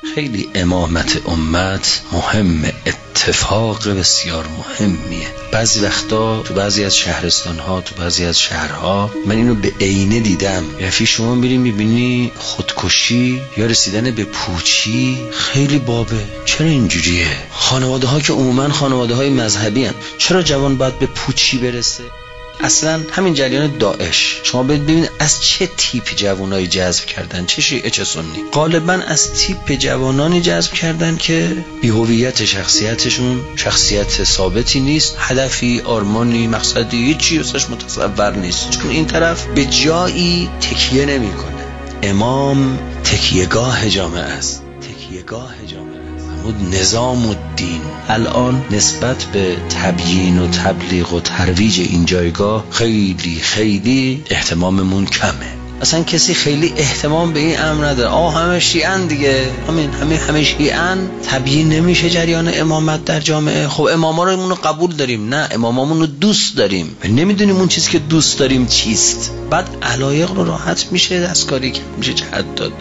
خیلی امامت امت مهم، اتفاق بسیار مهمیه. بعضی وقتا تو بعضی از شهرستان‌ها، تو بعضی از شهرها من اینو به عینه دیدم. یعنی شما میری میبینی خودکشی یا رسیدن به پوچی خیلی بابه. چرا اینجوریه؟ خانواده‌ها که عموماً خانواده‌های مذهبی هستند، چرا جوان باید به پوچی برسه؟ اصلا همین جریان داعش شما ببینید از چه تیپ جوانایی جذب کردن، چه شیعه چه سنی. غالبا از تیپ جوانانی جذب کردن که بی‌هویت شخصیتشون شخصیت ثابتی نیست، هدفی، آرمانی، مقصدی، هیچی واسش متصور نیست. چون این طرف به جایی تکیه نمیکنه. امام تکیهگاه جامعه است، تکیهگاه جامعه. نظام الدین الان نسبت به تبیین و تبلیغ و ترویج این جایگاه خیلی خیلی اهتماممون کمه. اصلا کسی خیلی اهتمام به این امر نداره. همه شیعن دیگه، همه شیعن. تبیین نمیشه جریان امامت در جامعه. خب اماما رو قبول داریم، نه امامامون رو دوست داریم، نمیدونیم اون چیزی که دوست داریم چیست. بعد علایق رو راحت میشه دستکاری کرد، میشه جهت داد.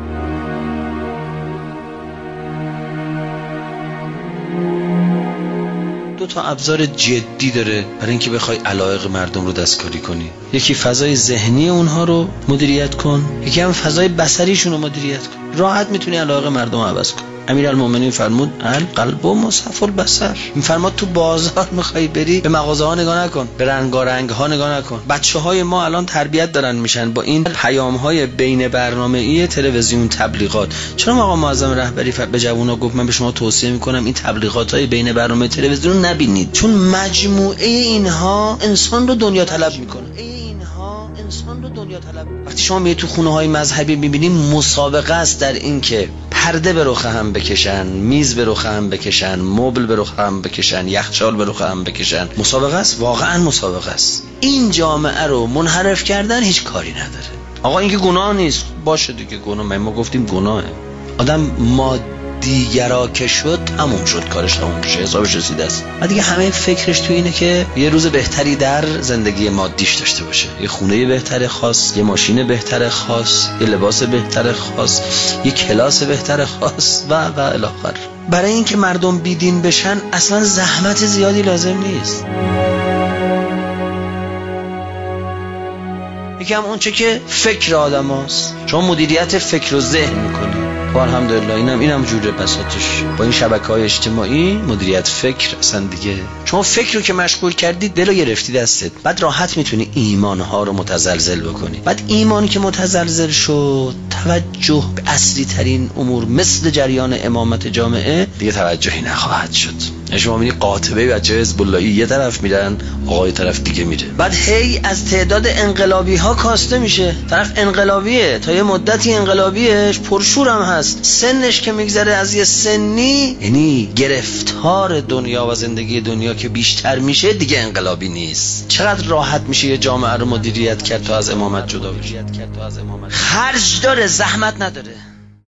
دو تا ابزار جدی داره برای اینکه بخوای علایق مردم رو دستکاری کنی. یکی فضای ذهنی اونها رو مدیریت کن، یکی هم فضای بصریشون رو مدیریت کن. راحت میتونی علایق مردم رو عوض کن. امیرالمومنین فرمود القلب مصحف البصر. میفرماد تو بازار میخوای بری به مغازه ها نگاه نکن، به رنگارنگ ها نگاه نکن. بچهای ما الان تربیت دارن میشن با این پیام های بین برنامه‌ای تلویزیون، تبلیغات. چرا آقا معظم رهبری به جوونا گفت من به شما توصیه میکنم این تبلیغات های بین برنامه تلویزیون رو نبینید، چون مجموعه اینها انسان رو دنیا طلب میکنه. وقتی شما میری تو خونه های مذهبی میبینی مسابقه است در این که پرده به رخ هم بکشن، میز به رخ هم بکشن، مبل به رخ هم بکشن، یخچال به رخ هم بکشن. مسابقه است، واقعا مسابقه است. این جامعه رو منحرف کردن هیچ کاری نداره. آقا این که گناه نیست، باشه دیگه گناه، ما گفتیم گناهه. آدم مادیگرا که شد تموم شد، کارش تموم میشه، حسابش رسیده است. و دیگه همه فکرش تو اینه که یه روز بهتری در زندگی مادیش داشته باشه، یه خونه بهتر خاص، یه ماشین بهتر خاص، یه لباس بهتر خاص، یه کلاس بهتر خاص و الی آخر. برای اینکه مردم بیدین بشن اصلا زحمت زیادی لازم نیست. یکم اونچه که فکر آدم هست، شما مدیریت فکر و ذهن میکنی. الحمدلله اینم جوره بساطش. با این شبکه‌های اجتماعی مدیریت فکر اصلا دیگه، شما فکر رو که مشغول کردی دلو گرفتی دستت، بعد راحت میتونی ایمانها رو متزلزل بکنی. بعد ایمانی که متزلزل شد، توجه به اصلی ترین امور مثل جریان امامت جامعه دیگه توجهی نخواهد شد. شما میبینی قاطبه بچه حزب اللهی یه طرف میرن، آقای طرف دیگه میره. بعد هی از تعداد انقلابی ها کاسته میشه. طرف انقلابیه، تا یه مدتی انقلابیش پرشور هم هست، سنش که میگذره از یه سنی، یعنی گرفتار دنیا و زندگی دنیا که بیشتر میشه، دیگه انقلابی نیست. چقدر راحت میشه یه جامعه رو مدیریت کرد تا از امامت جدا بشه. خرج داره، زحمت نداره.